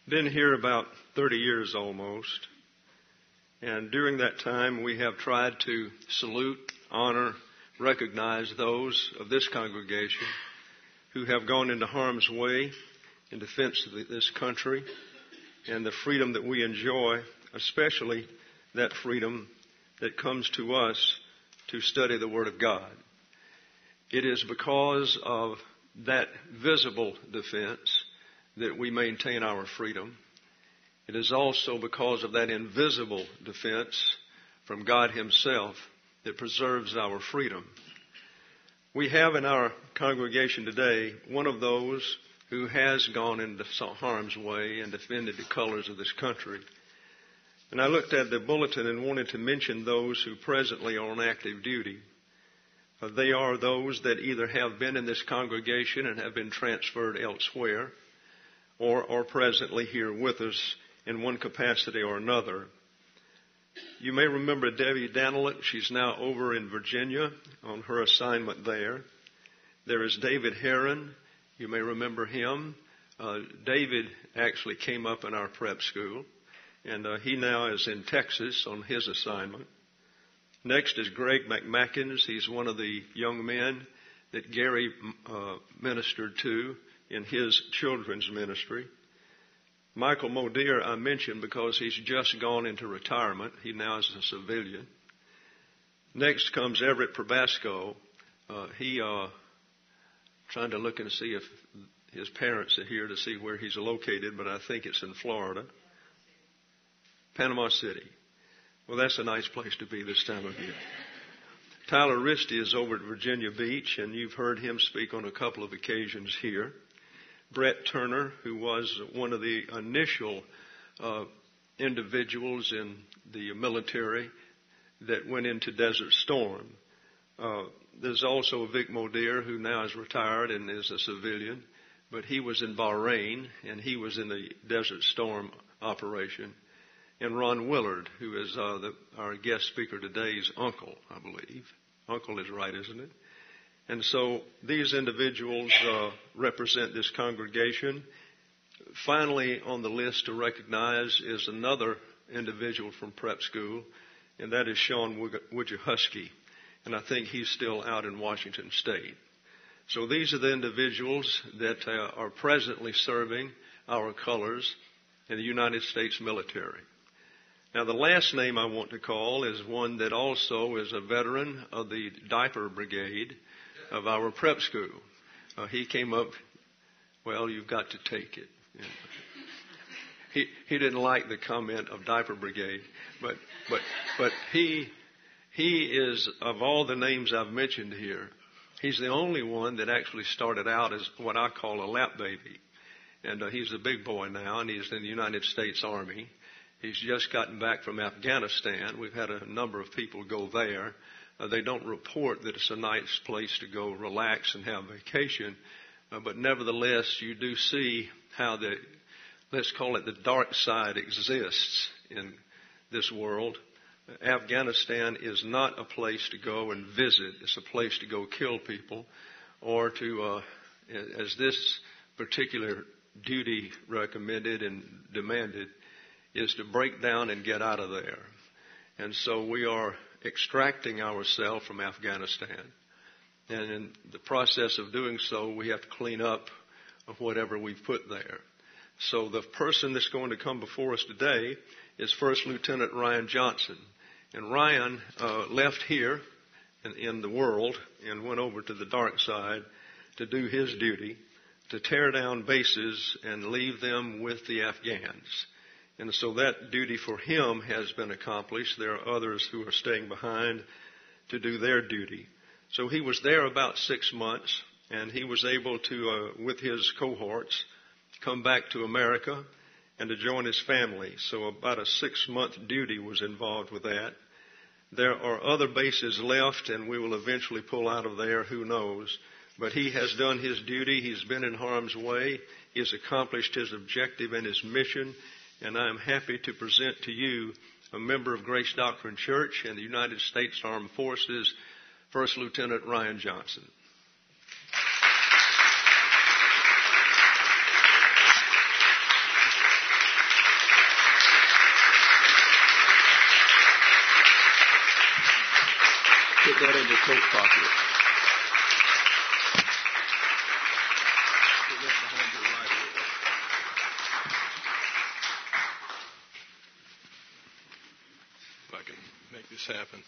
Been here about 30 years almost. And during that time, we have tried to salute, honor, recognize those of this congregation who have gone into harm's way in defense of this country and the freedom that we enjoy, especially that freedom that comes to us to study the Word of God. It is because of that visible defense that we maintain our freedom. It is also because of that invisible defense from God Himself that preserves our freedom. We have in our congregation today one of those who has gone into harm's way and defended the colors of this country. And I looked at the bulletin and wanted to mention those who presently are on active duty. They are those that either have been in this congregation and have been transferred elsewhere, or are presently here with us in one capacity or another. You may remember Debbie Daniluk. She's now over in Virginia on her assignment there. There is David Heron. You may remember him. David actually came up in our prep school, and he now is in Texas on his assignment. Next is Greg McMackins. He's one of the young men that Gary ministered to in his children's ministry. Michael Modier I mentioned because he's just gone into retirement. He now is a civilian. Next comes Everett Probasco. He trying to look and see if his parents are here to see where he's located, but I think it's in Florida. Panama City. Well, that's a nice place to be this time of year. Tyler Risty is over at Virginia Beach, and you've heard him speak on a couple of occasions here. Brett Turner, who was one of the initial individuals in the military that went into Desert Storm. There's also Vic Modier, who now is retired and is a civilian, but he was in Bahrain, and he was in the Desert Storm operation. And Ron Willard, who is our guest speaker today's uncle, I believe. Uncle is right, isn't it? And so these individuals represent this congregation. Finally on the list to recognize is another individual from prep school, and that is Sean Wojciechowski. And I think he's still out in Washington State. So these are the individuals that are presently serving our colors in the United States military. Now, the last name I want to call is one that also is a veteran of the diaper brigade of our prep school. He came up, well, you've got to take it. He didn't like the comment of diaper brigade, but he is, of all the names I've mentioned here, he's the only one that actually started out as what I call a lap baby. And he's a big boy now, and he's in the United States Army. He's just gotten back from Afghanistan. We've had a number of people go there. They don't report that it's a nice place to go relax and have vacation. But nevertheless, you do see how let's call it the dark side exists in this world. Afghanistan is not a place to go and visit. It's a place to go kill people or to, as this particular duty recommended and demanded, is to break down and get out of there. And so we are extracting ourselves from Afghanistan. And in the process of doing so, we have to clean up whatever we've put there. So the person that's going to come before us today is First Lieutenant Ryan Johnson. And Ryan left here in the world and went over to the dark side to do his duty, to tear down bases and leave them with the Afghans. And so that duty for him has been accomplished. There are others who are staying behind to do their duty. So he was there about 6 months, and he was able to, with his cohorts, come back to America and to join his family. So about a 6-month duty was involved with that. There are other bases left, and we will eventually pull out of there, who knows. But he has done his duty. He's been in harm's way. He has accomplished his objective and his mission. And I am happy to present to you a member of Grace Doctrine Church and the United States Armed Forces, First Lieutenant Ryan Johnson. Put that in your coat pocket. Put that behind your right ear. If I can make this happen.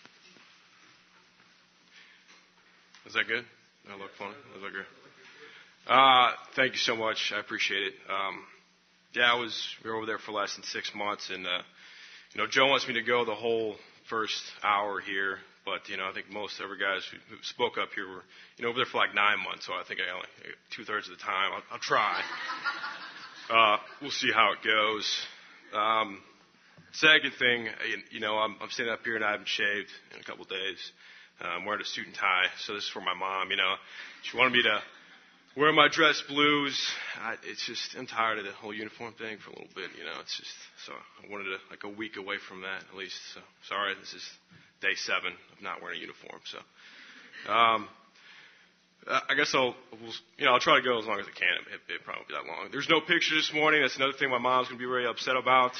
Is that good? That look funny? Is that good? Thank you so much. I appreciate it. We were over there for less than 6 months, and Joe wants me to go the whole first hour here, but I think most every guys who spoke up here were over there for like 9 months, so I think I only 2/3 of the time. I'll try. We'll see how it goes. Second thing, I'm standing up here and I haven't shaved in a couple of days. I'm wearing a suit and tie, so this is for my mom. She wanted me to wear my dress blues. I'm tired of the whole uniform thing for a little bit. So I wanted like a week away from that at least. So sorry, this is day 7 of not wearing a uniform. So I guess I'll try to go as long as I can. It probably won't be that long. There's no picture this morning. That's another thing my mom's gonna be very upset about.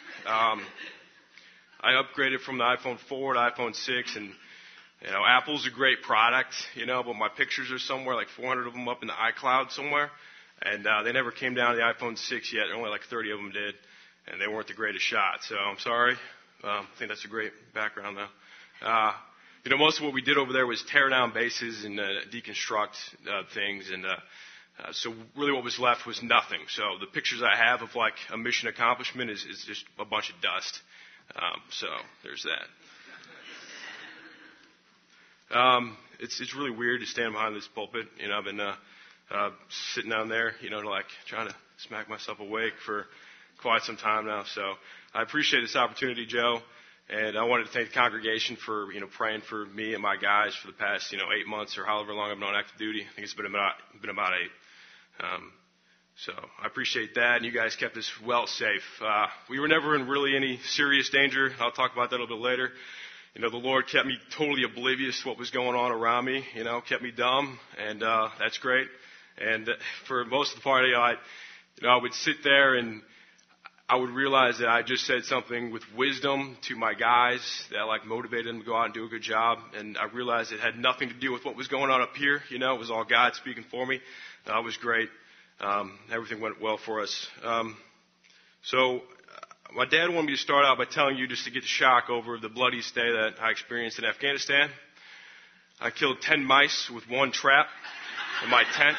I upgraded from the iPhone 4 to iPhone 6, and Apple's a great product, but my pictures are somewhere, like 400 of them up in the iCloud somewhere, and they never came down to the iPhone 6 yet. Only like 30 of them did, and they weren't the greatest shot, so I'm sorry. I think that's a great background, though. Most of what we did over there was tear down bases and deconstruct things, and so really what was left was nothing. So the pictures I have of like a mission accomplishment is just a bunch of dust. So there's that. It's really weird to stand behind this pulpit. I've been sitting down there, like trying to smack myself awake for quite some time now. So I appreciate this opportunity, Joe, and I wanted to thank the congregation for praying for me and my guys for the past 8 months or however long I've been on active duty. I think it's been about 8. So I appreciate that, and you guys kept us well safe. We were never in really any serious danger. I'll talk about that a little bit later. The Lord kept me totally oblivious to what was going on around me, kept me dumb, and that's great. And for most of the party, I would sit there and I would realize that I just said something with wisdom to my guys that motivated them to go out and do a good job. And I realized it had nothing to do with what was going on up here. It was all God speaking for me. It was great. Everything went well for us. My dad wanted me to start out by telling you just to get the shock over the bloody stay that I experienced in Afghanistan. I killed 10 mice with one trap in my tent.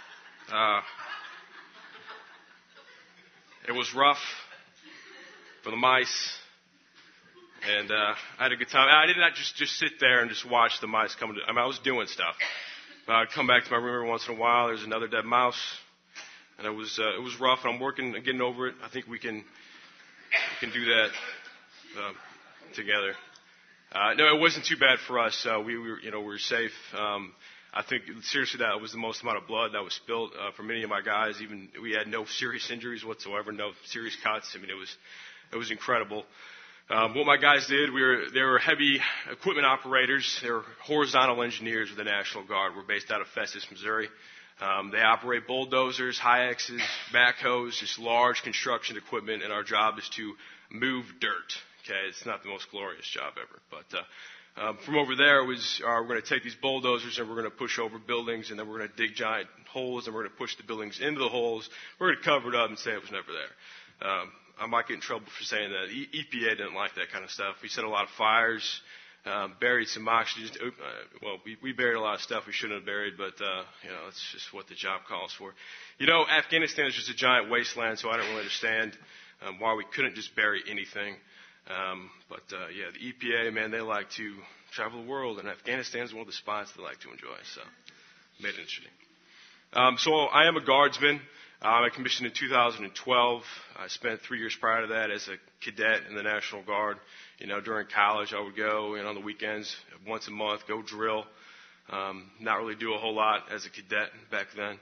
It was rough for the mice, and I had a good time. I did not just sit there and just watch the mice come to. I was doing stuff. But I'd come back to my room every once in a while. There's another dead mouse, and it was rough. And I'm working on getting over it. I think we can do that together. No, it wasn't too bad for us. We were safe. I think seriously that was the most amount of blood that was spilled for many of my guys. Even we had no serious injuries whatsoever, no serious cuts. It was incredible. What my guys did, they were heavy equipment operators. They were horizontal engineers with the National Guard. We're based out of Festus, Missouri. They operate bulldozers, Hi-Axes, backhoes, just large construction equipment, and our job is to move dirt. Okay, it's not the most glorious job ever, but from over there, we're going to take these bulldozers and we're going to push over buildings, and then we're going to dig giant holes, and we're going to push the buildings into the holes. We're going to cover it up and say it was never there. I might get in trouble for saying that. EPA didn't like that kind of stuff. We set a lot of fires, buried some oxygen. We buried a lot of stuff we shouldn't have buried, but it's just what the job calls for. Afghanistan is just a giant wasteland, so I don't really understand why we couldn't just bury anything. But the EPA, man, they like to travel the world, and Afghanistan is one of the spots they like to enjoy. So, made it interesting. So I am a guardsman. I commissioned in 2012. I spent 3 years prior to that as a cadet in the National Guard. During college, I would go on the weekends once a month, go drill. Not really do a whole lot as a cadet back then.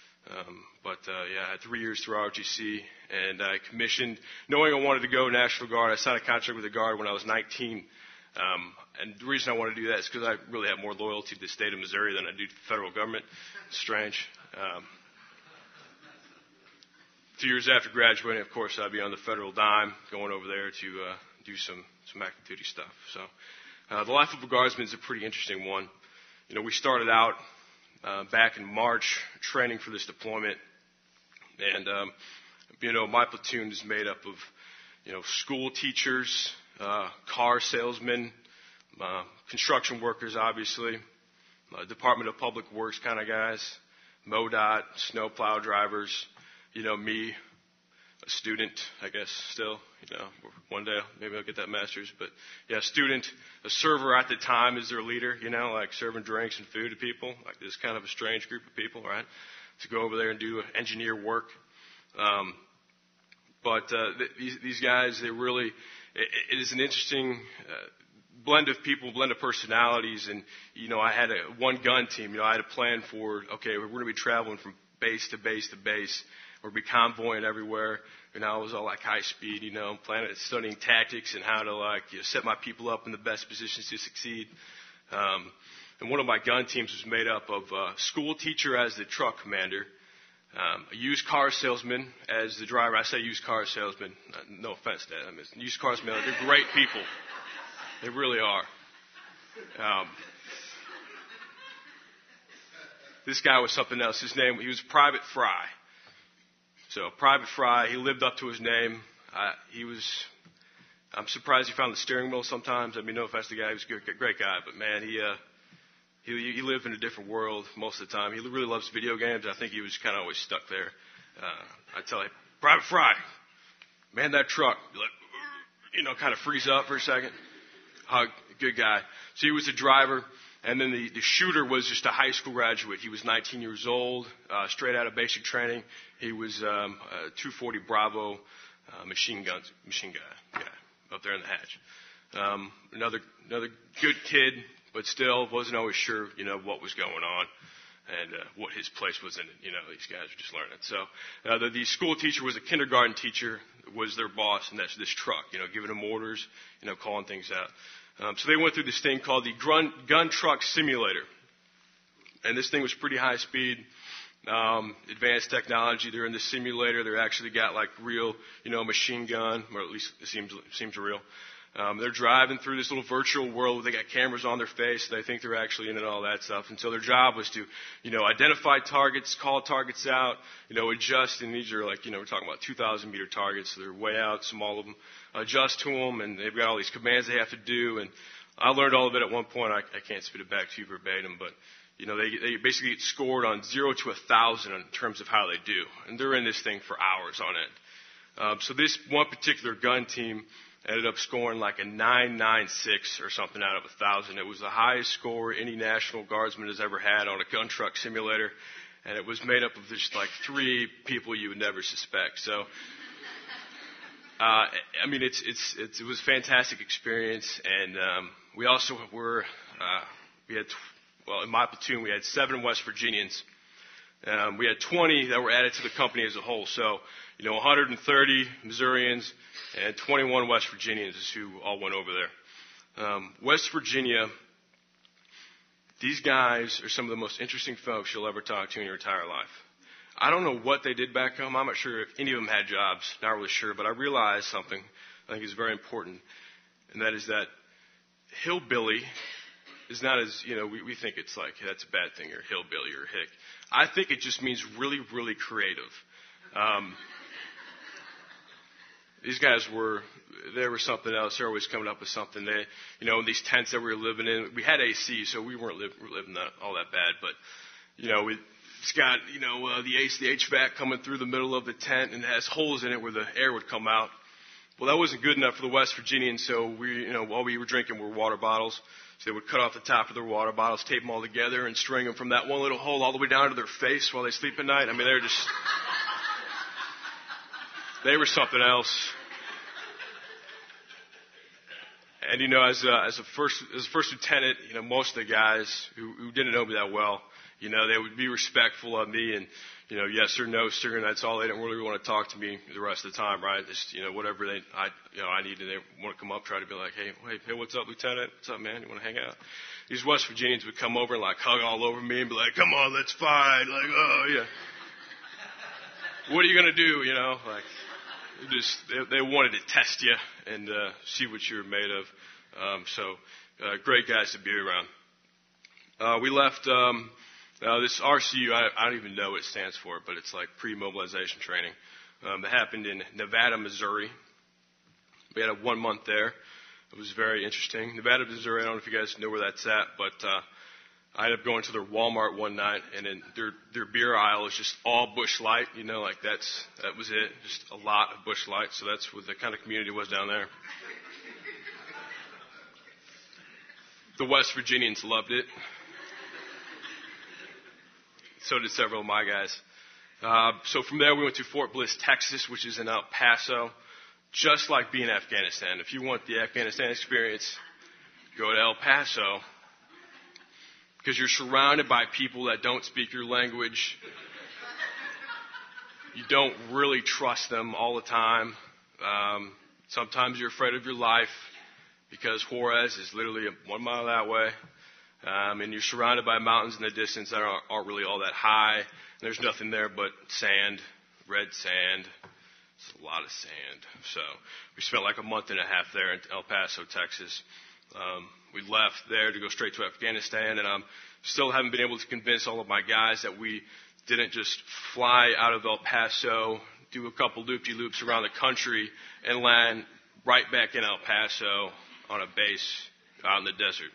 I had 3 years through ROTC, and I commissioned, knowing I wanted to go National Guard. I signed a contract with the Guard when I was 19. And the reason I want to do that is because I really have more loyalty to the state of Missouri than I do to the federal government. It's strange. 2 years after graduating, of course, I'd be on the federal dime, going over there to do some active duty stuff. So The life of a guardsman is a pretty interesting one. We started out back in March training for this deployment, and my platoon is made up of school teachers, car salesmen, construction workers, obviously, Department of Public Works kind of guys, MoDOT, snowplow drivers, me, a student, I guess, still, one day maybe I'll get that master's, but yeah, student, a server at the time is their leader, like serving drinks and food to people, like this kind of a strange group of people, right, to go over there and do engineer work. But these guys, they really, it is an interesting blend of people, blend of personalities, and, I had a one gun team, I had a plan for, okay, we're going to be traveling from base to base to base. We'll be convoying everywhere. I was all like high speed, planning, studying tactics and how to set my people up in the best positions to succeed. And one of my gun teams was made up of a school teacher as the truck commander, a used car salesman as the driver. I say used car salesman, no offense to that. I mean, used car salesmen, they're great people. They really are. This guy was something else. His name, he was Private Fry. So Private Fry, he lived up to his name. I'm surprised he found the steering wheel sometimes. I mean, no offense to the guy, he was a great guy, but man, he lived in a different world most of the time. He really loves video games. I think he was kind of always stuck there. I tell him, Private Fry, man, that truck. Like, kind of freeze up for a second. Good guy. So he was a driver. And then the shooter was just a high school graduate. He was 19 years old, straight out of basic training. He was a 240 Bravo machine guy up there in the hatch. Another good kid, but still wasn't always sure, what was going on and what his place was in it. These guys were just learning. So the school teacher was a kindergarten teacher, was their boss, and that's this truck, giving them orders, calling things out. So they went through this thing called the gun truck simulator. And this thing was pretty high speed, advanced technology. They're in the simulator. They're actually got like real, machine gun, or at least it seems real. They're driving through this little virtual world. They got cameras on their face. They think they're actually in it, all that stuff. And so their job was to, identify targets, call targets out, adjust. And these are like, we're talking about 2,000 meter targets. So they're way out, small of them. Adjust to them, and they've got all these commands they have to do. And I learned all of it at one point. I can't spit it back to you verbatim, but they basically get scored on 0 to 1,000 in terms of how they do, and they're in this thing for hours on end. So this one particular gun team ended up scoring like a 996 or something out of 1,000. It was the highest score any National Guardsman has ever had on a gun truck simulator, and it was made up of just like 3 people you would never suspect. So. It was a fantastic experience, and we also in my platoon we had 7 West Virginians. We had 20 that were added to the company as a whole. So, 130 Missourians and 21 West Virginians is who all went over there. West Virginia, these guys are some of the most interesting folks you'll ever talk to in your entire life. I don't know what they did back home. I'm not sure if any of them had jobs. Not really sure. But I realized something I think is very important. And that is that hillbilly is not as, we think it's like, hey, that's a bad thing, or hillbilly, or hick. I think it just means really, really creative. These guys were something else. They're always coming up with something. They, in these tents that we were living in, we had AC, so we weren't living all that bad. But, it's got, the HVAC coming through the middle of the tent and it has holes in it where the air would come out. Well, that wasn't good enough for the West Virginians, so while we were drinking were water bottles. So they would cut off the top of their water bottles, tape them all together, and string them from that one little hole all the way down to their face while they sleep at night. I mean, they were something else. And, as a first lieutenant, most of the guys who didn't know me that well, they would be respectful of me and, yes sir, no sir, and that's all. They didn't really want to talk to me the rest of the time, right? Just, whatever I needed, they want to come up, try to be like, hey, what's up, Lieutenant? What's up, man? You want to hang out? These West Virginians would come over and like hug all over me and be like, come on, let's fight. Like, oh yeah. What are you going to do? They wanted to test you and see what you were made of. So Great guys to be around. We left this RCU. I don't even know what it stands for, but it's like pre-mobilization training. It happened in Nevada, Missouri. We had a 1 month there. It was very interesting. Nevada, Missouri, I don't know if you guys know where that's at, but I ended up going to their Walmart one night, and in their beer aisle is just all Busch Light. You know, like that was it. Just a lot of Busch Light. So that's what the kind of community was down there. The West Virginians loved it. So did several of my guys. So from there, we went to Fort Bliss, Texas, which is in El Paso. Just like being in Afghanistan. If you want the Afghanistan experience, go to El Paso. Because you're surrounded by people that don't speak your language. You don't really trust them all the time. Sometimes you're afraid of your life because Juarez is literally 1 mile that way. And you're surrounded by mountains in the distance that aren't really all that high. And there's nothing there but sand, red sand. It's a lot of sand. So we spent like a month and a half there in El Paso, Texas. We left there to go straight to Afghanistan, and I still haven't been able to convince all of my guys that we didn't just fly out of El Paso, do a couple loop-de-loops around the country, and land right back in El Paso on a base out in the desert.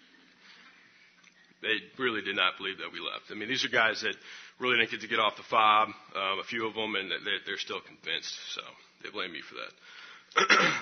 They really did not believe that we left. I mean, these are guys that really didn't get to get off the fob, a few of them, and they're still convinced. So they blame me for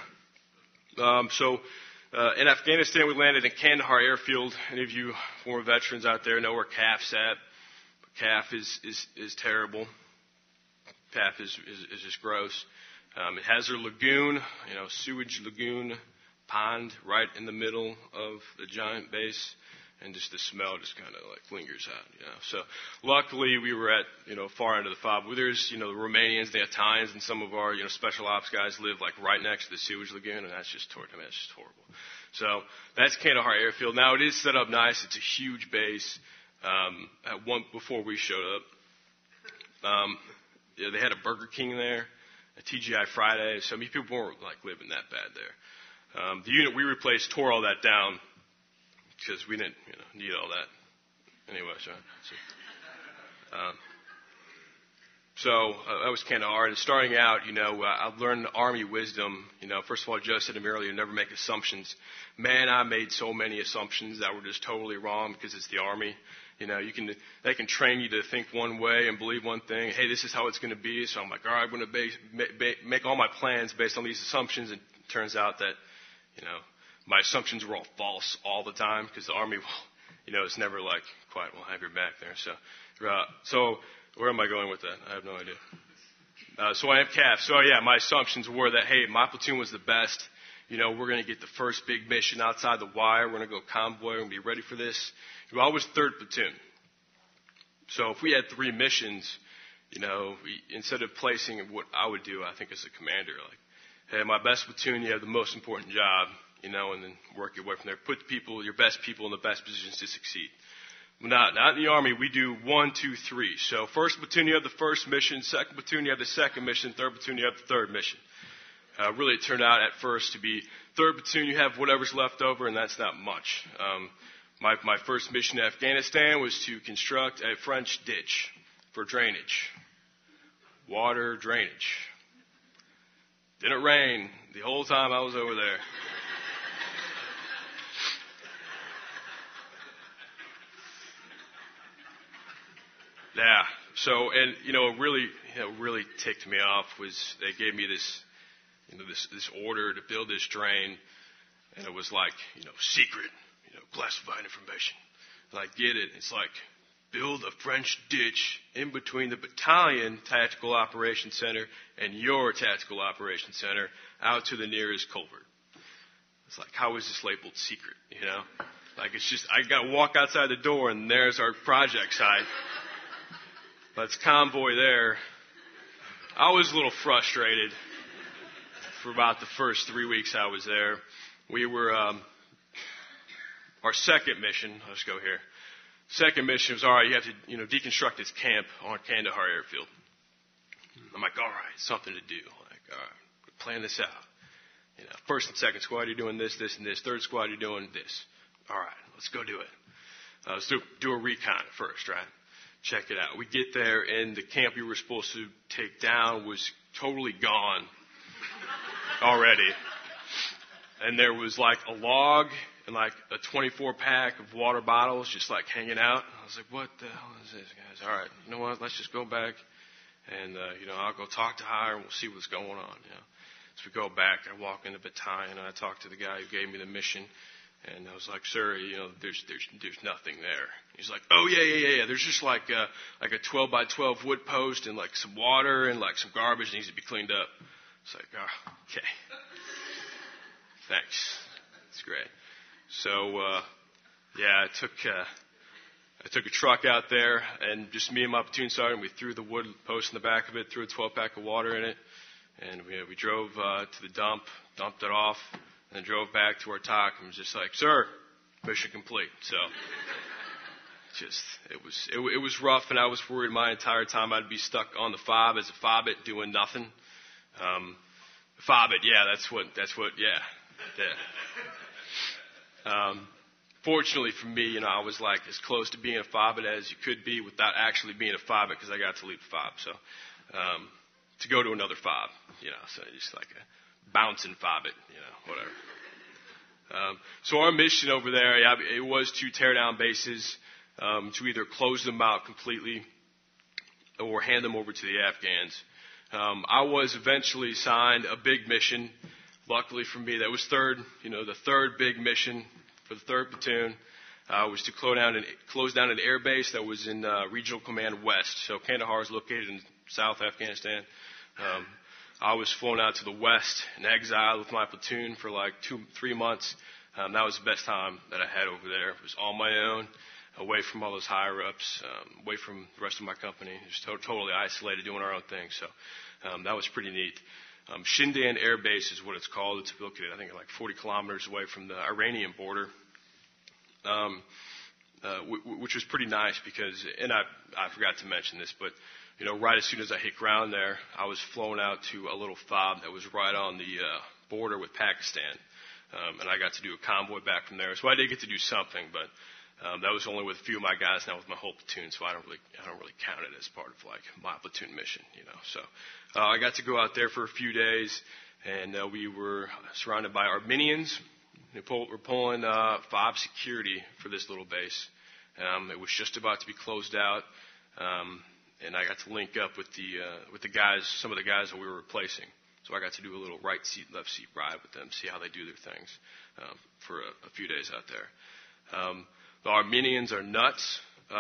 that. In Afghanistan, we landed in Kandahar Airfield. Any of you former veterans out there know where CAF's at? CAF is terrible. CAF is just gross. It has their lagoon, sewage lagoon pond right in the middle of the giant base. And just the smell just kind of like lingers out, So luckily we were at, far end of the fob. There's, the Romanians, the Italians, and some of our, special ops guys live like right next to the sewage lagoon, and that's just horrible. So that's Kandahar Airfield. Now it is set up nice. It's a huge base. Before we showed up, they had a Burger King there, a TGI Friday. So many people weren't like living that bad there. The unit we replaced tore all that down. Because we didn't, need all that. Anyway, so that was Kandahar. And starting out, I've learned the Army wisdom. First of all, Joe said to me earlier, never make assumptions. Man, I made so many assumptions that were just totally wrong because it's the Army. They can train you to think one way and believe one thing. Hey, this is how it's going to be. So I'm like, all right, I'm going to make all my plans based on these assumptions. And it turns out that, my assumptions were all false all the time because the Army, it's never like quite, we'll have your back there. So where am I going with that? I have no idea. So I have CAF. So yeah, my assumptions were that, hey, my platoon was the best. We're going to get the first big mission outside the wire. We're going to go convoy. We're going to be ready for this. I was 3rd platoon. So if we had 3 missions, instead of placing what I would do, I think as a commander, like, hey, my best platoon, you have the most important job. And then work your way from there. Put your best people in the best positions to succeed. Not in the Army. We do 1, 2, 3. So 1st platoon, you have the 1st mission. 2nd platoon, you have the 2nd mission. 3rd platoon, you have the 3rd mission. Really, it turned out at first to be 3rd platoon, you have whatever's left over, and that's not much. My first mission in Afghanistan was to construct a French ditch for drainage. Water drainage. Didn't rain the whole time I was over there. Yeah. So, and really ticked me off was they gave me this, this order to build this drain, and it was like, secret, classified information. And I get it. It's like build a French ditch in between the battalion tactical operations center and your tactical operations center out to the nearest culvert. It's like, how is this labeled secret? Like it's just I got to walk outside the door and there's our project site. Let's convoy there. I was a little frustrated for about the first 3 weeks I was there. We were, our 2nd mission, let's go here. 2nd mission was, all right, you have to, deconstruct this camp on Kandahar Airfield. I'm like, all right, something to do. Like, all right, plan this out. First and second squad, you're doing this, this, and this. Third squad, you're doing this. All right, let's go do it. Let's do a recon first, right? Check it out. We get there, and the camp we were supposed to take down was totally gone already. And there was like a log and like a 24-pack of water bottles just like hanging out. I was like, what the hell is this, guys? All right, you know what? Let's just go back, and I'll go talk to higher, and we'll see what's going on. So we go back. I walk into battalion, and I talk to the guy who gave me the mission. And I was like, sir, there's nothing there. He's like, oh, yeah. There's just like a 12 by 12 wood post and like some water and like some garbage that needs to be cleaned up. It's like, oh, okay. Thanks. That's great. So, I took a truck out there, and just me and my platoon sergeant, we threw the wood post in the back of it, threw a 12-pack of water in it, and we drove to the dump, dumped it off, and then drove back to our TOC and was just like, sir, mission complete. So it was rough, and I was worried my entire time I'd be stuck on the fob as a fobbit doing nothing. Fobbit, yeah, that's what, yeah. Fortunately for me, I was like as close to being a fobbit as you could be without actually being a fobbit, because I got to lead the fob. So to go to another fob, so just like a bouncing fobbit, whatever. So our mission over there, it was to tear down bases, to either close them out completely or hand them over to the Afghans. I was eventually assigned a big mission. Luckily for me, that was the third big mission for the 3rd Platoon, was to close down an air base that was in Regional Command West. So Kandahar is located in South Afghanistan. I was flown out to the west in exile with my platoon for like 2-3 months. That was the best time that I had over there. It was on my own, away from all those higher ups, away from the rest of my company, just totally isolated, doing our own thing. So that was pretty neat. Shindan Air Base is what it's called. It's located, I think, like 40 kilometers away from the Iranian border, which was pretty nice because, and I forgot to mention this, but right as soon as I hit ground there, I was flown out to a little fob that was right on the border with Pakistan, and I got to do a convoy back from there. So I did get to do something, but that was only with a few of my guys, not with my whole platoon. So I don't really count it as part of like my platoon mission, So I got to go out there for a few days, and we were surrounded by Armenians. We're pulling fob security for this little base. It was just about to be closed out. And I got to link up with the guys, some of the guys that we were replacing. So I got to do a little right seat, left seat ride with them, see how they do their things for a few days out there. The Armenians are nuts.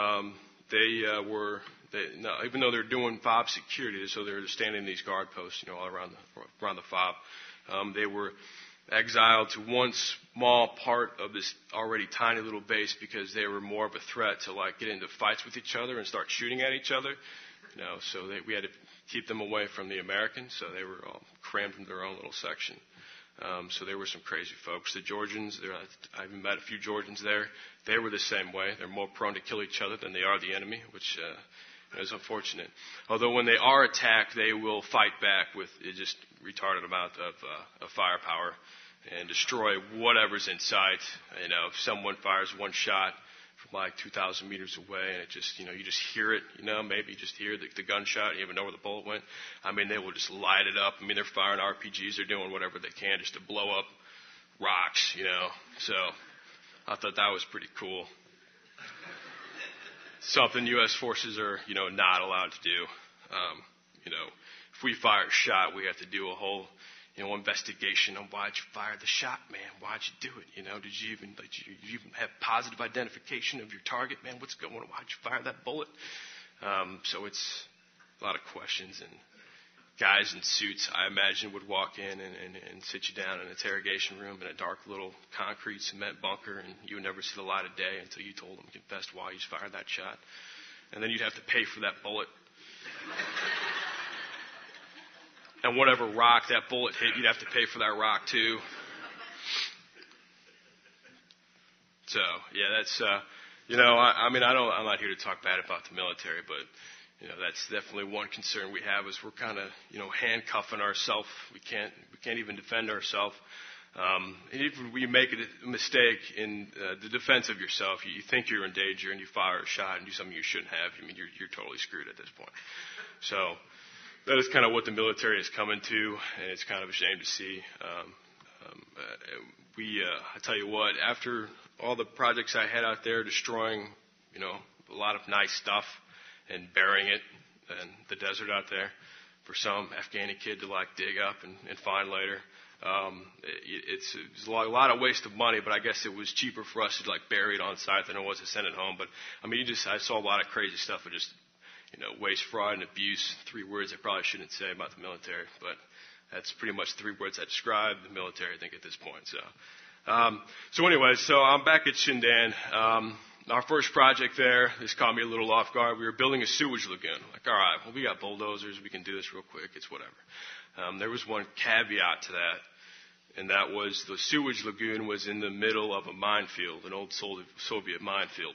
Even though they're doing fob security, so they're standing in these guard posts, all around the fob. They were exiled to one small part of this already tiny little base because they were more of a threat to like get into fights with each other and start shooting at each other. So we had to keep them away from the Americans, so they were all crammed into their own little section. So there were some crazy folks. The Georgians, I even met a few Georgians there. They were the same way. They're more prone to kill each other than they are the enemy, which is unfortunate. Although when they are attacked, they will fight back with just retarded amount of firepower and destroy whatever's in sight. If someone fires one shot from like 2,000 meters away, and it just, you just hear it, maybe you just hear the gunshot, you even know where the bullet went. They will just light it up. They're firing RPGs, they're doing whatever they can just to blow up rocks, So I thought that was pretty cool. Something U.S. forces are, not allowed to do. If we fire a shot, we have to do a whole, investigation on why'd you fire the shot, man? Why'd you do it? Did you even have positive identification of your target, man? What's going on? Why'd you fire that bullet? So it's a lot of questions, and guys in suits, I imagine, would walk in and sit you down in an interrogation room in a dark little concrete cement bunker, and you would never see the light of day until you told them, confessed why you fired that shot. And then you'd have to pay for that bullet. And whatever rock that bullet hit, you'd have to pay for that rock too. So, yeah, that's, I'm not here to talk bad about the military, but that's definitely one concern we have is we're kind of, handcuffing ourselves. We can't can't even defend ourselves. And even when you make a mistake in the defense of yourself, you think you're in danger and you fire a shot and do something you shouldn't have. I mean, you're totally screwed at this point. So that is kind of what the military is coming to, and it's kind of a shame to see. I tell you what, after all the projects I had out there destroying, a lot of nice stuff and burying it in the desert out there for some Afghani kid to dig up and find later. It's a lot of waste of money, but I guess it was cheaper for us to bury it on site than it was to send it home. But I mean, I saw a lot of crazy stuff of just, waste, fraud, and abuse. 3 words I probably shouldn't say about the military, but that's pretty much 3 words that describe the military, I think, at this point. So anyway, I'm back at Shindan. Our first project there, this caught me a little off guard. We were building a sewage lagoon. All right, well, we got bulldozers. We can do this real quick. It's whatever. There was one caveat to that, and that was the sewage lagoon was in the middle of a minefield, an old Soviet minefield.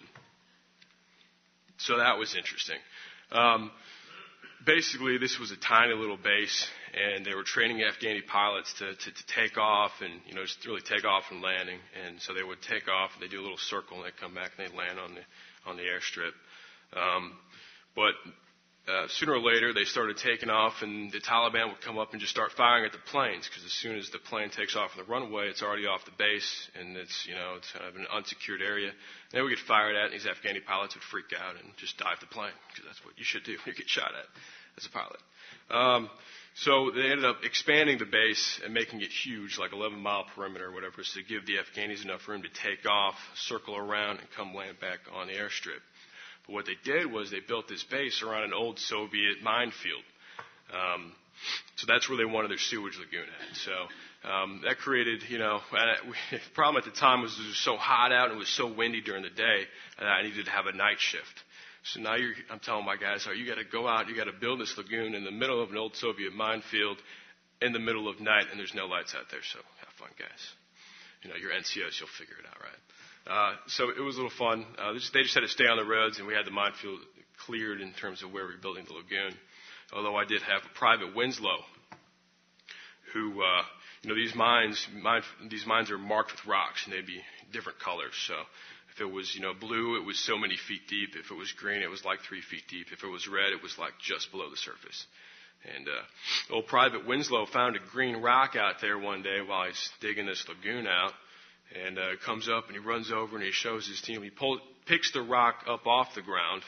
So that was interesting. Basically, this was a tiny little base, and they were training Afghani pilots to take off and, just really take off and landing. And so they would take off, and they'd do a little circle, and they'd come back, and they'd land on the airstrip. But sooner or later, they started taking off, and the Taliban would come up and just start firing at the planes, because as soon as the plane takes off on the runway, it's already off the base, and it's kind of an unsecured area. And they would get fired at, and these Afghani pilots would freak out and just dive the plane, because that's what you should do when you get shot at as a pilot. So they ended up expanding the base and making it huge, like 11-mile perimeter or whatever, so to give the Afghanis enough room to take off, circle around, and come land back on the airstrip. But what they did was they built this base around an old Soviet minefield. So that's where they wanted their sewage lagoon at. So that created, the problem at the time was it was so hot out and it was so windy during the day that I needed to have a night shift. So now I'm telling my guys, you got to go out, you got to build this lagoon in the middle of an old Soviet minefield in the middle of night, and there's no lights out there. So have fun, guys. Your NCOs, you'll figure it out, right? So it was a little fun. They just had to stay on the roads, and we had the minefield cleared in terms of where we were building the lagoon. Although I did have a Private Winslow, who, these mines are marked with rocks, and they'd be different colors. So if it was, blue, it was so many feet deep. If it was green, it was like 3 feet deep. If it was red, it was like just below the surface. And old Private Winslow found a green rock out there one day while he's digging this lagoon out. And comes up and he runs over and he shows his team. He picks the rock up off the ground,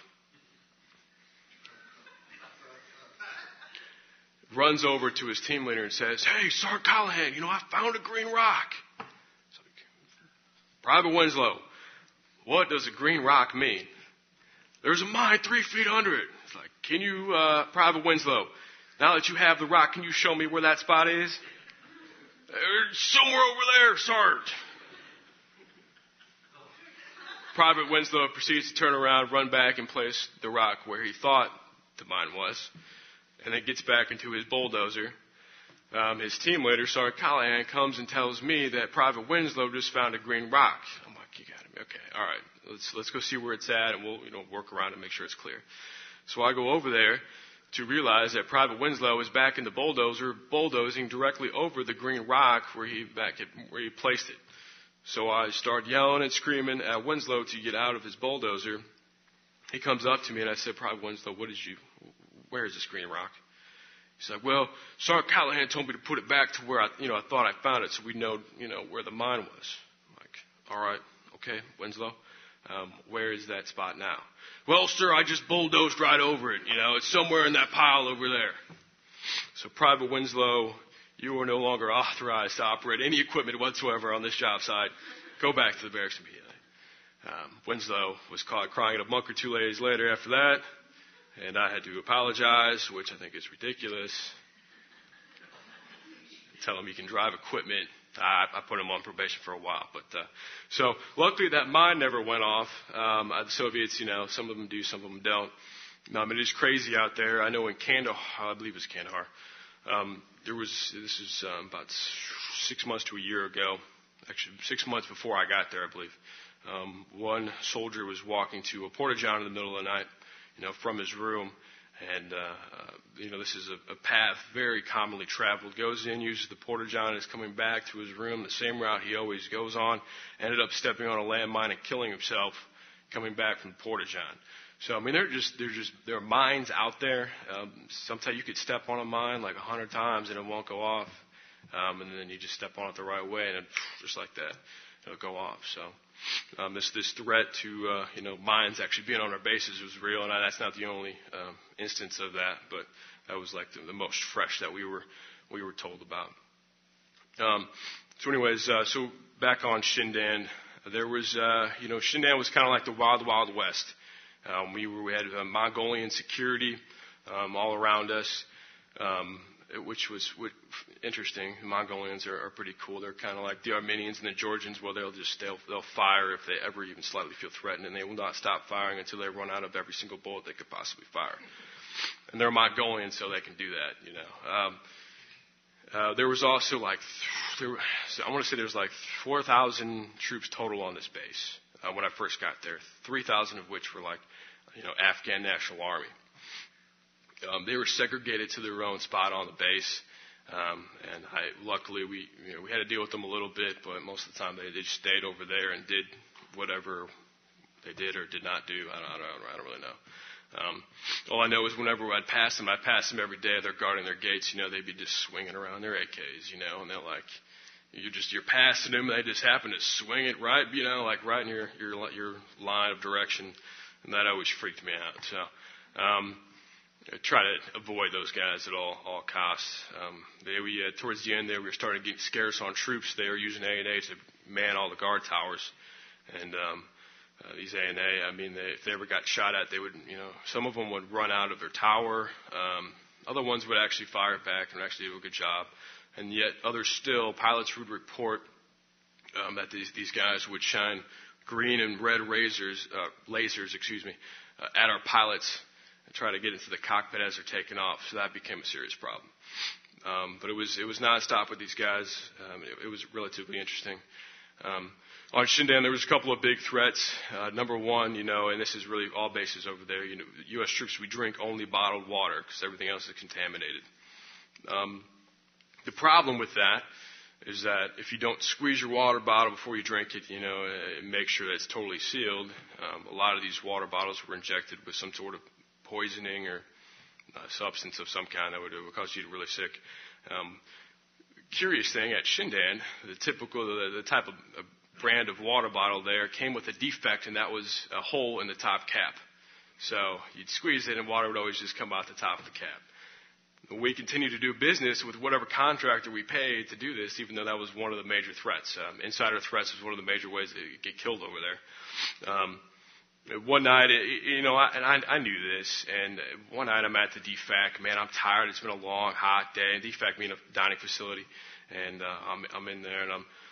runs over to his team leader and says, "Hey, Sergeant Callahan, I found a green rock." It's like, Private Winslow, what does a green rock mean? There's a mine 3 feet under it. It's like, can you, Private Winslow, now that you have the rock, can you show me where that spot is? Somewhere over there, Sergeant. Private Winslow proceeds to turn around, run back, and place the rock where he thought the mine was, and then gets back into his bulldozer. His team leader, Sergeant Callahan, comes and tells me that Private Winslow just found a green rock. I'm like, you got me. Okay, all right, let's go see where it's at, and we'll work around and make sure it's clear. So I go over there to realize that Private Winslow is back in the bulldozer, bulldozing directly over the green rock where he placed it. So I start yelling and screaming at Winslow to get out of his bulldozer. He comes up to me and I said, "Private Winslow, where is this green rock?" He's like, "Well, Sergeant Callahan told me to put it back to where I thought I found it, so we know, where the mine was." I'm like, "All right, okay, Winslow, where is that spot now?" "Well, sir, I just bulldozed right over it. It's somewhere in that pile over there." So Private Winslow, you are no longer authorized to operate any equipment whatsoever on this job site. Go back to the barracks immediately. Winslow was caught crying at a monk or 2 days later after that, and I had to apologize, which I think is ridiculous. Tell him he can drive equipment. I put him on probation for a while. So luckily that mine never went off. The Soviets, some of them do, some of them don't. It is crazy out there. I know in Kandahar, I believe it was Kandahar, this is about 6 months to a year ago, actually 6 months before I got there, I believe. One soldier was walking to a porta-john in the middle of the night, from his room, And, this is a path very commonly traveled. Goes in, uses the porta-john, is coming back to his room, the same route he always goes on. Ended up stepping on a landmine and killing himself coming back from the porta-john. So, there are mines out there. Sometimes you could step on a mine like 100 times and it won't go off. And then you just step on it the right way and just like that, it'll go off. So, this threat to, mines actually being on our bases was real, and that's not the only instance of that, but that was like the most fresh that we were told about. So back on Shindan, there was, Shindan was kind of like the wild, wild west. We had Mongolian security all around us, which was interesting. The Mongolians are pretty cool. They're kind of like the Armenians and the Georgians, where they'll fire if they ever even slightly feel threatened, and they will not stop firing until they run out of every single bullet they could possibly fire. And they're Mongolians, so they can do that. There was also I want to say there was like 4,000 troops total on this base when I first got there. 3,000 of which were Afghan National Army. They were segregated to their own spot on the base, and luckily we had to deal with them a little bit, but most of the time they just stayed over there and did whatever they did or did not do. I don't really know. All I know is whenever I'd pass them every day. They're guarding their gates. They'd be just swinging around their AKs. And they're like, you're passing them, and they just happen to swing it right, right in your line of direction, and that always freaked me out. So, I try to avoid those guys at all costs. Towards the end there, we were starting to get scarce on troops. They were using A&A to man all the guard towers, and these A&A, if they ever got shot at, they would, some of them would run out of their tower. Other ones would actually fire back and actually do a good job. And yet others still, pilots would report that these guys would shine green and red lasers, at our pilots and try to get into the cockpit as they're taking off. So that became a serious problem. But it was nonstop with these guys. It was relatively interesting. On Shindan, there was a couple of big threats. Number one, and this is really all bases over there, U.S. troops, we drink only bottled water because everything else is contaminated. The problem with that is that if you don't squeeze your water bottle before you drink it, make sure that it's totally sealed. A lot of these water bottles were injected with some sort of poisoning or substance of some kind that would cause you to be really sick. Curious thing, at Shindan, the type of brand of water bottle there came with a defect, and that was a hole in the top cap. So you'd squeeze it, and water would always just come out the top of the cap. We continued to do business with whatever contractor we paid to do this, even though that was one of the major threats. Insider threats was one of the major ways to get killed over there. One night, I knew this, and one night I'm at the DFAC. Man, I'm tired. It's been a long, hot day. DFAC being a dining facility, and I'm in there, and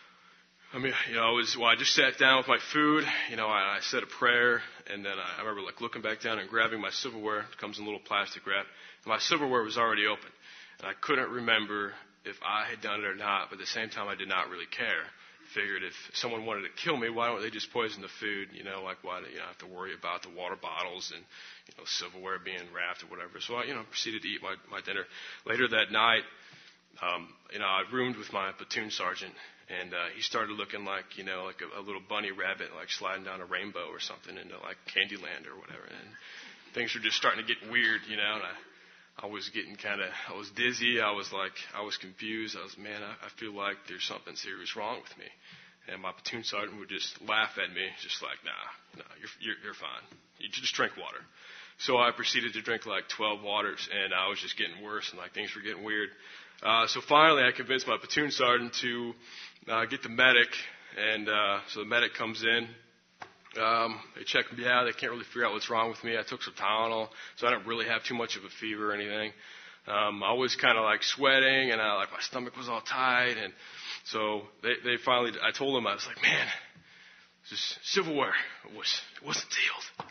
I just sat down with my food. I said a prayer, and then I remember looking back down and grabbing my silverware. It comes in a little plastic wrap. And my silverware was already open, and I couldn't remember if I had done it or not. But at the same time, I did not really care. Figured if someone wanted to kill me, why don't they just poison the food? Why do I have to worry about the water bottles and silverware being wrapped or whatever? So I proceeded to eat my dinner. Later that night, I roomed with my platoon sergeant. And he started looking like a little bunny rabbit, sliding down a rainbow or something into Candyland or whatever. And things were just starting to get weird, and I was getting I was dizzy. I was confused. I feel like there's something serious wrong with me. And my platoon sergeant would just laugh at me, just like, nah, you're fine. You just drink water. So I proceeded to drink 12 waters, and I was just getting worse, and things were getting weird. So finally, I convinced my platoon sergeant to get the medic, and so the medic comes in. They check me out. They can't really figure out what's wrong with me. I took some Tylenol, so I don't really have too much of a fever or anything. I was kind of sweating, and my stomach was all tight, and so they finally. I told them, I was like, man, this silverware wasn't sealed.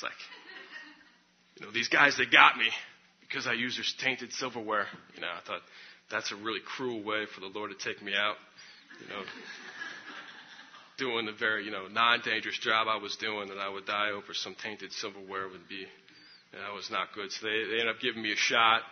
It's these guys, they got me because I used their tainted silverware. I thought that's a really cruel way for the Lord to take me out. Doing the very, non-dangerous job I was doing, that I would die over some tainted silverware would be That was not good. So they ended up giving me a shot.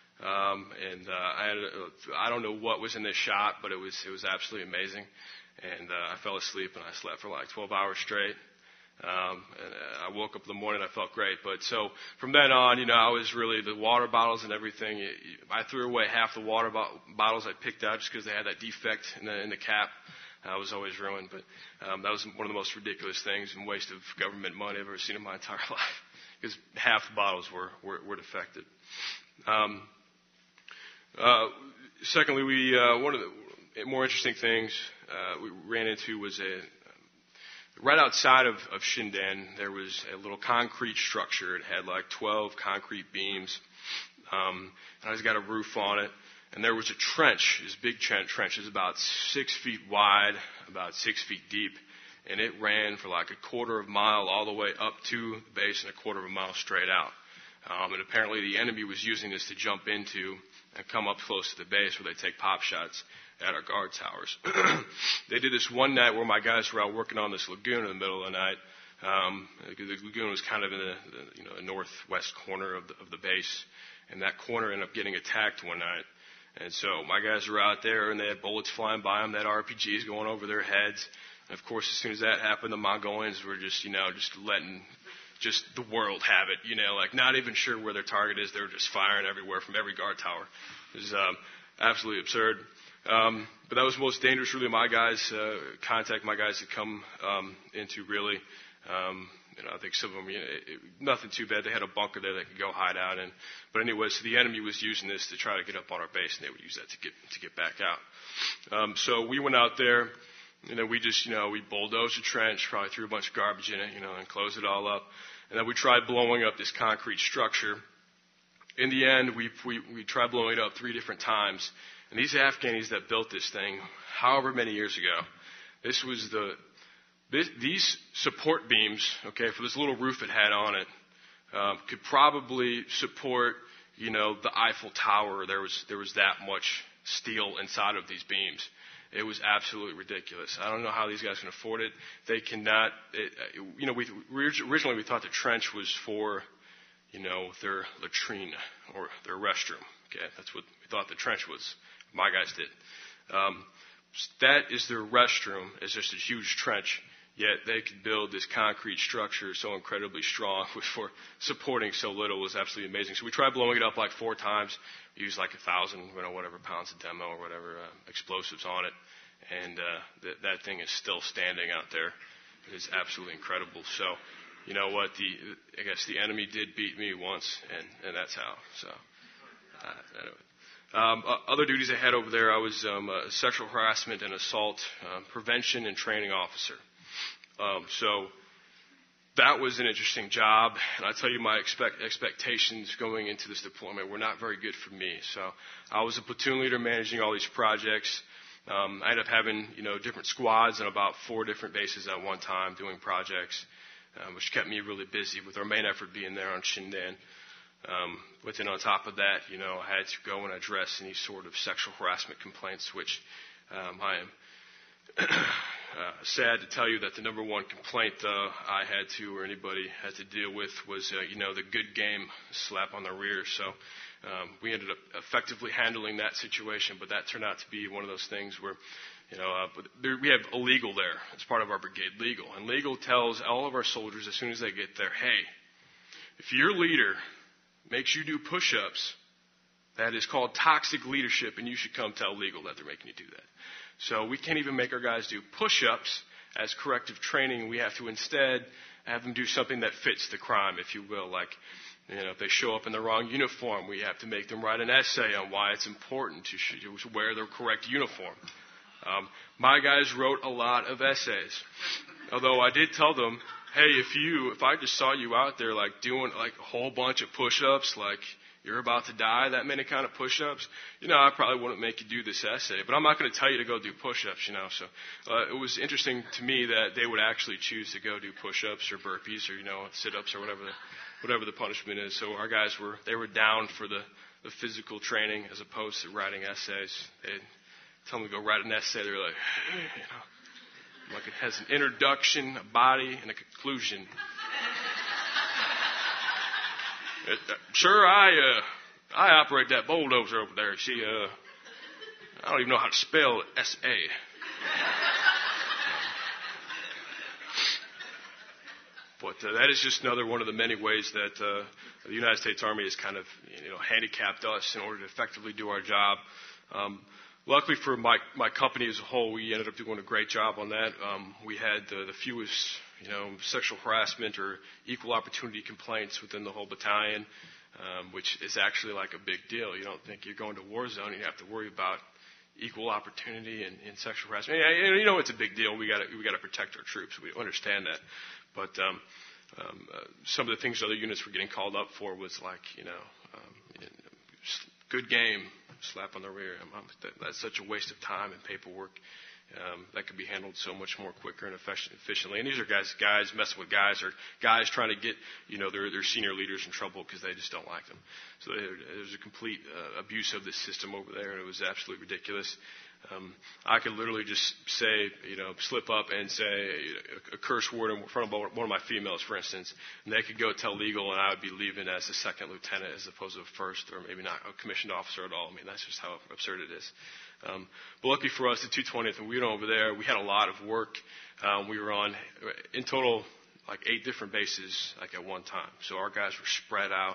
I don't know what was in this shot, but it was absolutely amazing. And I fell asleep and I slept for like 12 hours straight. And I woke up in the morning, I felt great. But so from then on, I was really the water bottles and everything. I threw away half the water bottles I picked out just because they had that defect in the cap. I was always ruined. But that was one of the most ridiculous things and waste of government money I've ever seen in my entire life, because half the bottles were defective. Secondly, one of the more interesting things we ran into was right outside of Shindan, there was a little concrete structure. It had like 12 concrete beams, and it's got a roof on it. And there was a trench, this big trench. It was about 6 feet wide, about 6 feet deep, and it ran for like a quarter of a mile all the way up to the base and a quarter of a mile straight out. And apparently the enemy was using this to jump into and come up close to the base where they take pop shots at our guard towers. They did this one night where my guys were out working on this lagoon in the middle of the night. The lagoon was kind of in the northwest corner of the base, and that corner ended up getting attacked one night. And so my guys were out there, and they had bullets flying by them, they had RPGs going over their heads. And of course, as soon as that happened, the Mongolians were just letting the world have it, like not even sure where their target is. They were just firing everywhere from every guard tower. It was absolutely absurd. But that was most dangerous, really. My guys, contact my guys had come into really. I think some of them, nothing too bad. They had a bunker there they could go hide out in. But anyway, so the enemy was using this to try to get up on our base, and they would use that to get back out. So we went out there. We just, we bulldozed the trench, probably threw a bunch of garbage in it, and closed it all up. And then we tried blowing up this concrete structure. In the end, we tried blowing it up 3 different times. And these Afghanis that built this thing, however many years ago, these support beams, for this little roof it had on it, could probably support, the Eiffel Tower. There was that much steel inside of these beams. It was absolutely ridiculous. I don't know how these guys can afford it. They cannot. Originally we thought the trench was for, their latrine or their restroom. Okay, that's what we thought the trench was. My guys did. That is their restroom. It's just a huge trench. Yet they could build this concrete structure so incredibly strong for supporting so little. It was absolutely amazing. So we tried blowing it up like 4 times. We used like 1,000, whatever pounds of demo or whatever explosives on it, and that thing is still standing out there. It is absolutely incredible. So, you know what? I guess the enemy did beat me once, and that's how. So, anyway. Other duties I had over there, I was a sexual harassment and assault prevention and training officer. So that was an interesting job, and I tell you, my expectations going into this deployment were not very good for me. So I was a platoon leader managing all these projects. I ended up having, different squads on about 4 different bases at one time doing projects, which kept me really busy with our main effort being there on Shindan. But then on top of that, I had to go and address any sort of sexual harassment complaints, which I am sad to tell you that the number one complaint I had to, or anybody had to deal with, was the good game slap on the rear. So we ended up effectively handling that situation, but that turned out to be one of those things where we have a legal there as part of our brigade, legal, and legal tells all of our soldiers as soon as they get there, hey, if your leader makes you do push-ups, that is called toxic leadership, and you should come tell legal that they're making you do that. So we can't even make our guys do push-ups as corrective training. We have to instead have them do something that fits the crime, if you will. Like, if they show up in the wrong uniform, we have to make them write an essay on why it's important to wear the correct uniform. My guys wrote a lot of essays. Although I did tell them, hey, if I just saw you out there like doing like a whole bunch of push-ups, like you're about to die, that many kind of push-ups, I probably wouldn't make you do this essay. But I'm not going to tell you to go do push-ups, So it was interesting to me that they would actually choose to go do push-ups or burpees or, sit-ups or whatever the punishment is. So our guys were down for the physical training as opposed to writing essays. They'd tell them to go write an essay. They're like, like it has an introduction, a body, and a conclusion. Sir, I operate that bulldozer over there. See, I don't even know how to spell S.A. But that is just another one of the many ways that the United States Army has kind of, handicapped us in order to effectively do our job. Luckily for my company as a whole, we ended up doing a great job on that. We had the fewest, sexual harassment or equal opportunity complaints within the whole battalion, which is actually like a big deal. You don't think you're going to war zone and you have to worry about equal opportunity and sexual harassment. It's a big deal. We got to protect our troops. We understand that. But some of the things other units were getting called up for was like, good game, slap on the rear. That's such a waste of time and paperwork. That could be handled so much more quicker and efficiently. And these are guys messing with guys, or guys trying to get, their senior leaders in trouble because they just don't like them. So there's a complete abuse of this system over there, and it was absolutely ridiculous. I could literally just say, slip up and say a curse word in front of one of my females, for instance, and they could go tell legal, and I would be leaving as a second lieutenant as opposed to a first, or maybe not a commissioned officer at all. I mean, that's just how absurd it is. But lucky for us, the 220th, and we were over there, we had a lot of work. We were on, in total, like 8 different bases, like at one time. So our guys were spread out.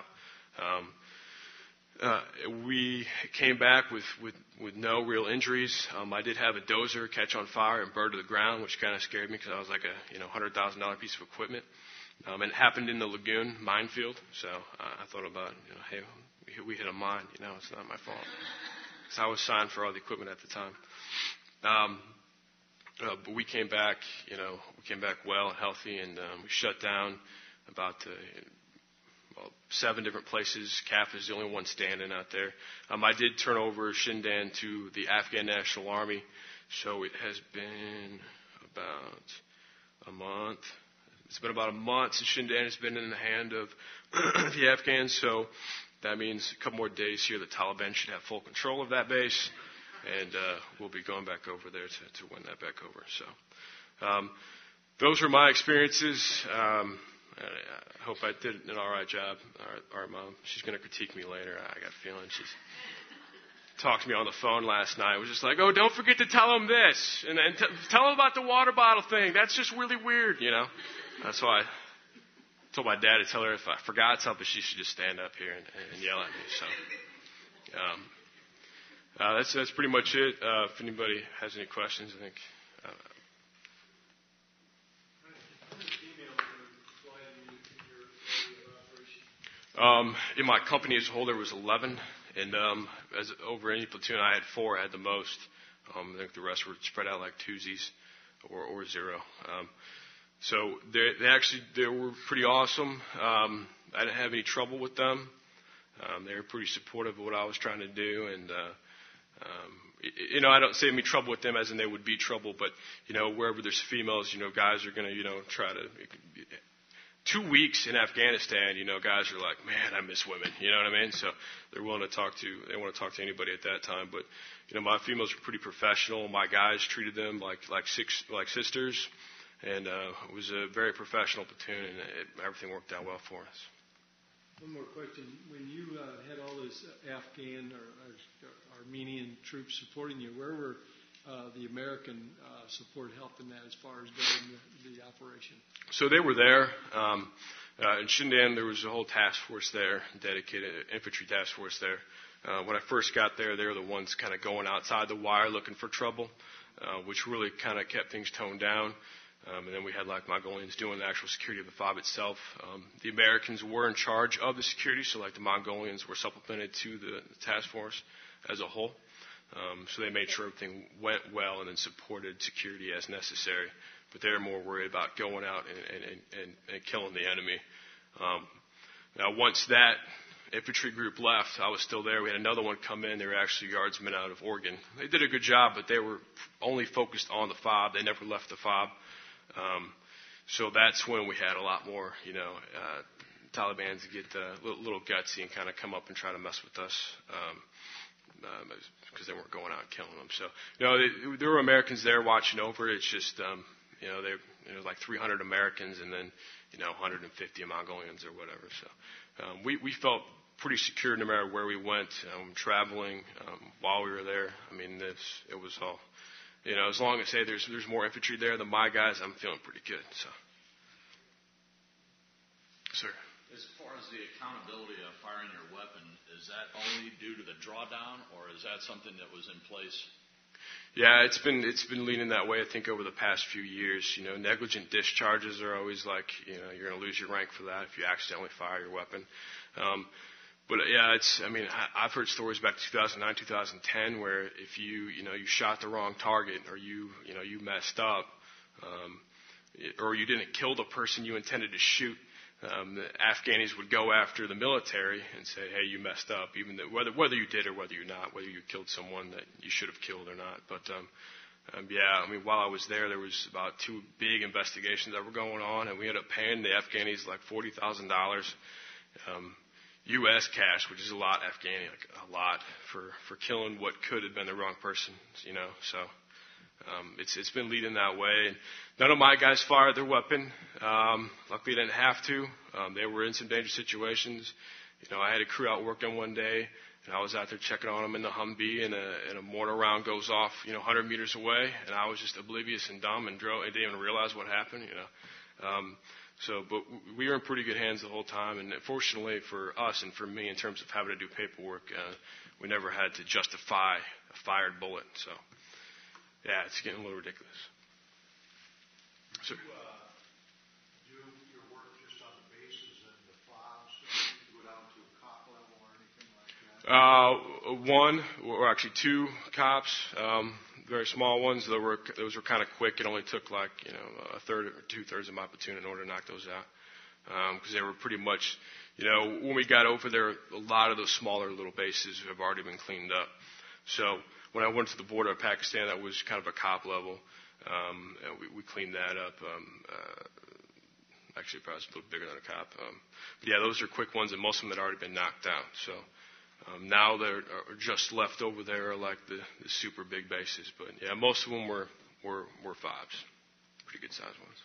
We came back with no real injuries. I did have a dozer catch on fire and burn to the ground, which kind of scared me because I was like a $100,000 piece of equipment. And it happened in the lagoon minefield. So I thought about, hey, we hit a mine. It's not my fault. Because I was signed for all the equipment at the time. But we came back, well and healthy, and we shut down about 7 different places. CAF is the only one standing out there. I did turn over Shindan to the Afghan National Army, so it has been about a month. It's been about a month since Shindan has been in the hand of the Afghans, so that means a couple more days here. The Taliban should have full control of that base, and we'll be going back over there to win that back over. So those are my experiences. I hope I did an all right job. All right, Mom. She's going to critique me later. I got a feeling she's talked to me on the phone last night. It was just like, oh, don't forget to tell him this. And then tell him about the water bottle thing. That's just really weird, That's why I told my dad to tell her if I forgot something, she should just stand up here and yell at me. So that's pretty much it. If anybody has any questions, I think. In my company as a whole, there was 11, and as over any platoon, I had 4 at the most. I think the rest were spread out like twosies or 0. So they were pretty awesome. I didn't have any trouble with them. They were pretty supportive of what I was trying to do, and I don't say any trouble with them as in they would be trouble, but wherever there's females, guys are going to try to. 2 weeks in Afghanistan, guys are like, man, I miss women. You know what I mean? So they're willing to talk to anybody at that time. But my females were pretty professional. My guys treated them like sisters, and it was a very professional platoon, and everything worked out well for us. One more question. When you had all those Afghan or Armenian troops supporting you, where were the American support helped in that as far as guiding the operation? So they were there. In Shindan, there was a whole task force there, dedicated infantry task force there. When I first got there, they were the ones kind of going outside the wire looking for trouble, which really kind of kept things toned down. And then we had like Mongolians doing the actual security of the FOB itself. The Americans were in charge of the security, so like the Mongolians were supplemented to the task force as a whole. So they made sure everything went well and then supported security as necessary. But they were more worried about going out and killing the enemy. Now, once that infantry group left, I was still there. We had another one come in. They were actually guardsmen out of Oregon. They did a good job, but they were only focused on the FOB. They never left the FOB. So that's when we had a lot more, Taliban to get a little gutsy and kind of come up and try to mess with us. Because they weren't going out and killing them. So, there were Americans there watching over. It's just, There was like 300 Americans and then 150 Mongolians or whatever. So we felt pretty secure no matter where we went, traveling while we were there. I mean, it was all, as long as there's more infantry there than my guys, I'm feeling pretty good. So, sir. As far as the accountability of firing your weapon, is that only due to the drawdown, or is that something that was in place? Yeah, it's been leaning that way, I think, over the past few years. Negligent discharges are always like, you're going to lose your rank for that if you accidentally fire your weapon. But yeah, I've heard stories back to 2009, 2010 where if you shot the wrong target or you messed up, or you didn't kill the person you intended to shoot, the Afghanis would go after the military and say, hey, you messed up, even that whether you did or whether you not, whether you killed someone that you should have killed or not. But while I was there was about 2 big investigations that were going on, and we ended up paying the Afghanis like $40,000 U.S. cash, which is a lot Afghani, like a lot for killing what could have been the wrong person, So it's been leading that way. And none of my guys fired their weapon. Luckily, they didn't have to. They were in some dangerous situations. I had a crew out working one day, and I was out there checking on them in the Humvee, and a mortar round goes off, 100 meters away, and I was just oblivious and dumb and didn't even realize what happened, But we were in pretty good hands the whole time, and fortunately for us and for me, in terms of having to do paperwork, we never had to justify a fired bullet. So, yeah, it's getting a little ridiculous. So, do your work just on the bases and the FOBs? Do you go down to a cop level or anything like that? One, or actually 2 cops. Very small ones. Those were kind of quick. It only took like a third or 2/3 of my platoon in order to knock those out, because they were pretty much, when we got over there, a lot of those smaller little bases have already been cleaned up. So when I went to the border of Pakistan, that was kind of a cop level. And we cleaned that up. Actually, probably a little bigger than a cop. But yeah, those are quick ones, and most of them had already been knocked out. So. Now they're just left over there like the super big bases. But yeah, most of them were FOBs. Pretty good sized ones.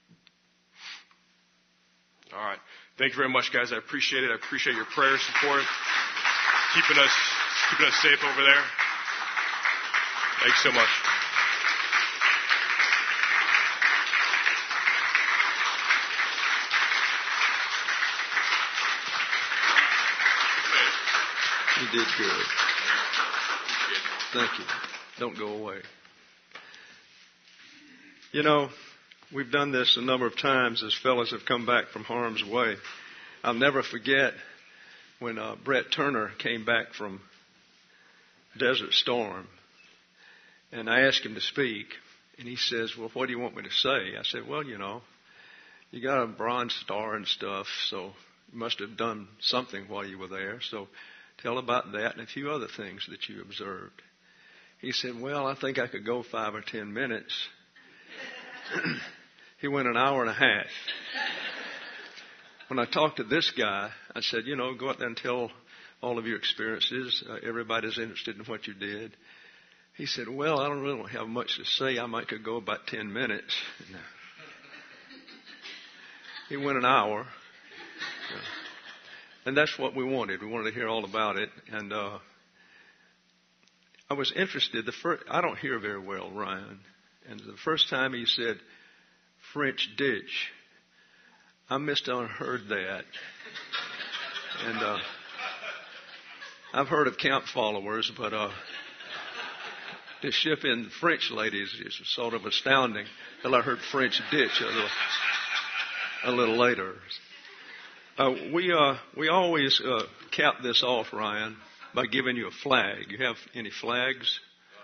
All right. Thank you very much, guys. I appreciate it. I appreciate your prayer support. Keeping us safe over there. Thanks so much. You did good. Thank you. Don't go away. We've done this a number of times as fellows have come back from harm's way. I'll never forget when Brett Turner came back from Desert Storm, and I asked him to speak, and he says, well, what do you want me to say? I said, well, you got a Bronze Star and stuff, so you must have done something while you were there, so tell about that and a few other things that you observed. He said, well, I think I could go 5 or 10 minutes. He went an hour and a half. When I talked to this guy, I said, go out there and tell all of your experiences. Everybody's interested in what you did. He said, well, I really don't have much to say. I might could go about 10 minutes. He went an hour. And that's what we wanted. We wanted to hear all about it. And I was interested. I don't hear very well, Ryan. And the first time he said, French ditch, I misheard that. And I've heard of camp followers, but to ship in French ladies is sort of astounding until I heard French ditch a little later. We always cap this off, Ryan, by giving you a flag. You have any flags?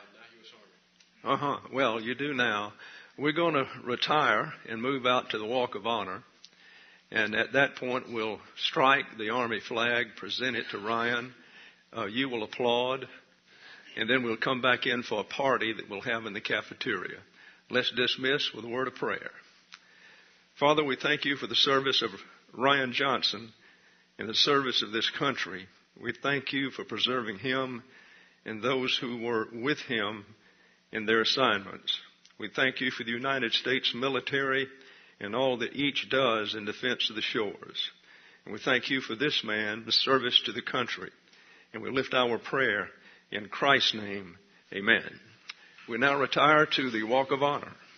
Well, you do now. We're going to retire and move out to the Walk of Honor. And at that point, we'll strike the Army flag, present it to Ryan. You will applaud. And then we'll come back in for a party that we'll have in the cafeteria. Let's dismiss with a word of prayer. Father, we thank you for the service of Ryan Johnson in the service of this country. We thank you for preserving him and those who were with him in their assignments. We thank you for the United States military and all that each does in defense of the shores. And we thank you for this man, the service to the country. And we lift our prayer in Christ's name. Amen. We now retire to the walk of honor.